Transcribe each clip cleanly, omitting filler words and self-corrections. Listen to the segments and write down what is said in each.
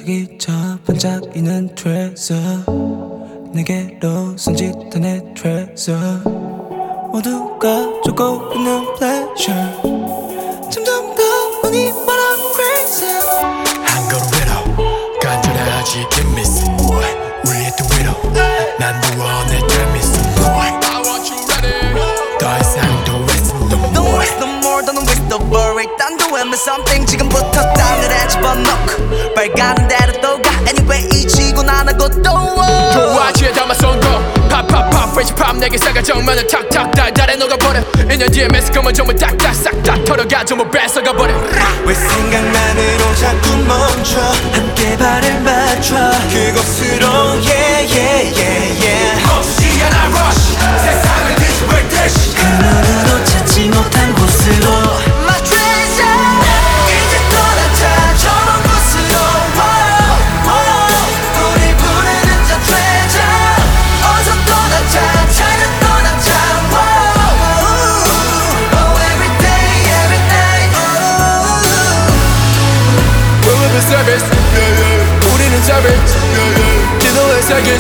가기 전 반짝이는 트레저 내게로 손짓하네 트레저 모두가 쫓고 있는 pleasure 점점 더 많이 말아 crazy 한 걸음 위로 간절하지 give me some more 우리의 또 위로 난 누워 내 tell me some more I want you ready 더 이상 더 waste no more Don't waste no more don't waste the worry 딴 도에면 something 지금부터 땅을 집어넣고 빨가는 대로 또 가 anyway 이 지구는 안 하고 또 좋아지에 담아 쏜거 팝팝팝 fresh pop 내게 싸가 정면을 탁탁 달달해 녹아버려 2년 뒤에 매스컴은 전부 딱딱 싹 다 털어가 전부 뺏어가버려 왜 생각만으로 자꾸 멈춰 함께 발을 맞춰 그곳으로 yeah yeah yeah yeah 없이 하나 rush 세상을 뒤집을 듯이 그 눈으로 찾지 못한 곳으로 My treasure 이제 떠나자 저 먼 곳으로 우리 부르는 저 treasure 어서 떠나자 차를 떠나자 every day every night We'll live in service 우리는 savage 기도의 세계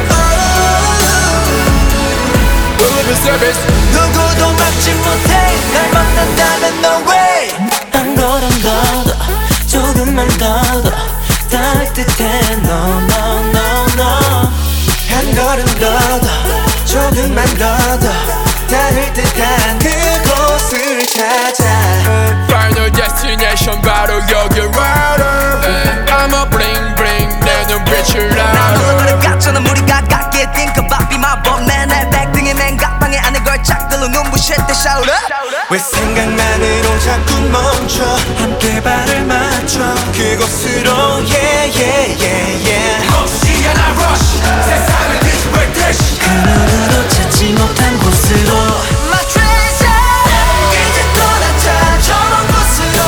We'll live in service 누구도 막지 못해 날 막는다면 no way 한 걸음 더 조금만 더 따뜻해 no no no no 한 걸음 더 조금만 더 다를 듯한 그곳을 찾아 Final destination 바로 여기 right I'ma bling bling 내 눈빛을 나 알아 물어보는 gat처럼 우리가 같게 think about be my bomb 맨날 백등의 맹각방에 안에 걸작들로 눈부실 때 shout up 왜 생각만으로 자꾸 멈춰 함께 발을 맞춰 그곳으로 yeah yeah yeah yeah 없이 하나 rush 세상을 뒤집을 듯이 그 눈으로 찾지 못한 곳으로 My treasure 이제 떠나자 저 먼 곳으로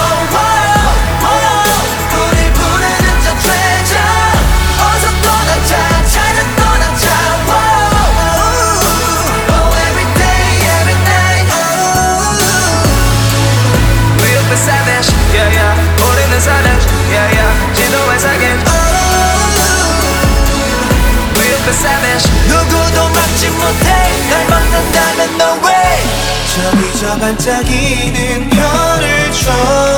우리 부르는 저 treasure 어서 떠나자 차를 떠나자 every day every night We up in savage yeah yeah 우리는 savage yeah yeah 지도의 세계 We up in savage 누구도 막지 못해 날 막는다면 no way 저기 저 반짝이는 별을 줘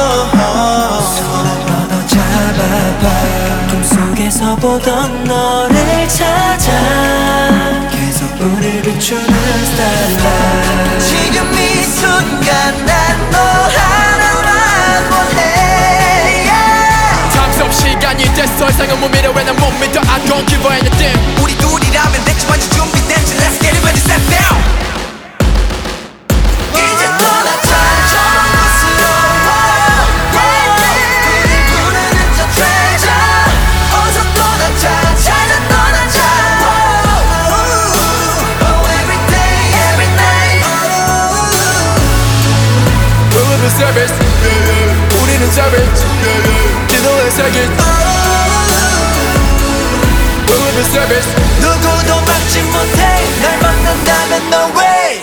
손을 뻗어 잡아봐 꿈속에서 보던 너를 찾아 계속 우릴 비추는 starlight 지금 이 순간 난 너 하나만 원해 yeah. 잠시 시간이 됐어 이상은 못 믿어 왜 난 못 믿어 I don't give a anything 우리 둘이라면 됐지 완전 준비됐지 Let's get it ready set down 이제 떠나자 저 먼 곳으로 우리 부르는 저 treasure 어서 떠나자 차를 떠나자 every day every night We'll live in service 우리는 savage 기도의 세계 We'll live in service 누구도 막지 못해 날 막는다면 no way